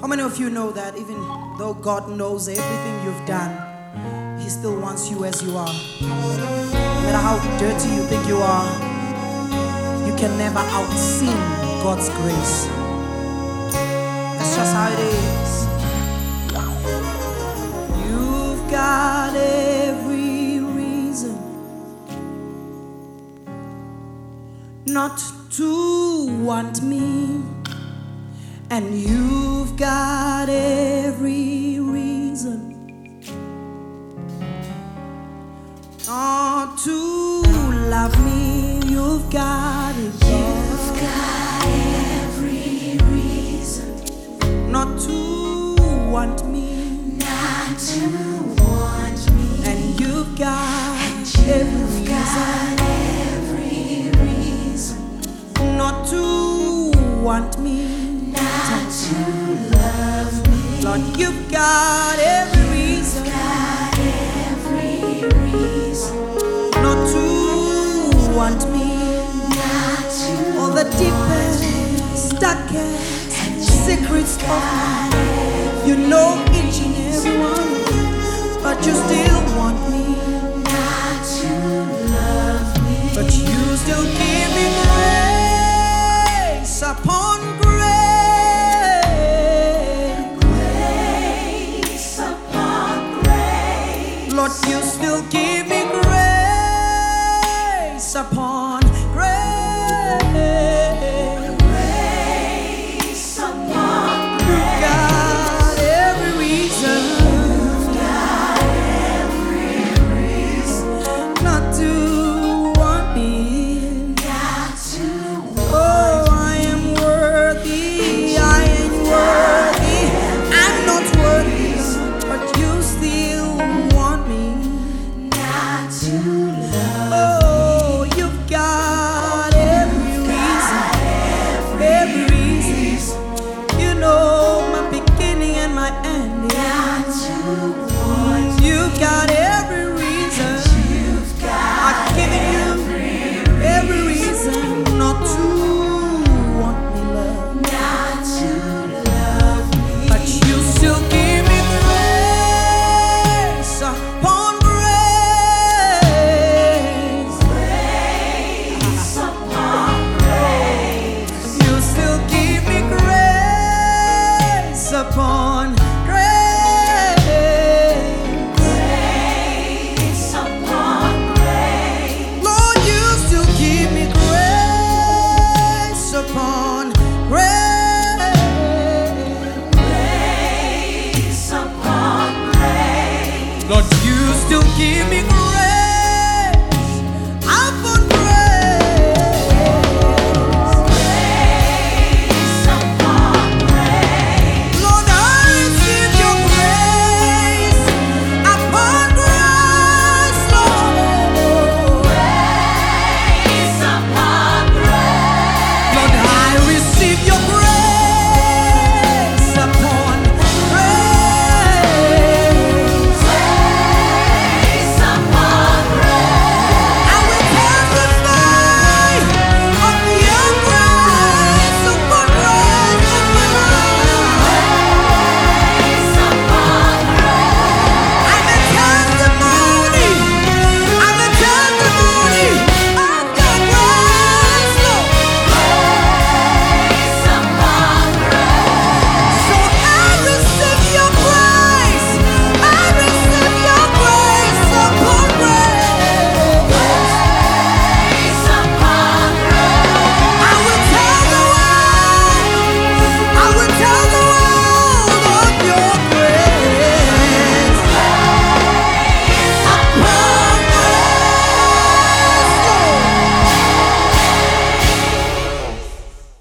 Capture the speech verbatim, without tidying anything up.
How many of you know that even though God knows everything you've done, He still wants you as you are? No matter how dirty you think you are, you can never out-sin God's grace. That's just how it is. You've got every reason not to want me, and you've got every reason not to love me. You've got it. You've got every reason not to want me, not to want me, and you've got and every you've reason got every reason not to want me, not to love me. Lord, you've got every reason Got every reason not to want me. not to All the deepest, darkest secrets of me, you know each and every one, but you still want me.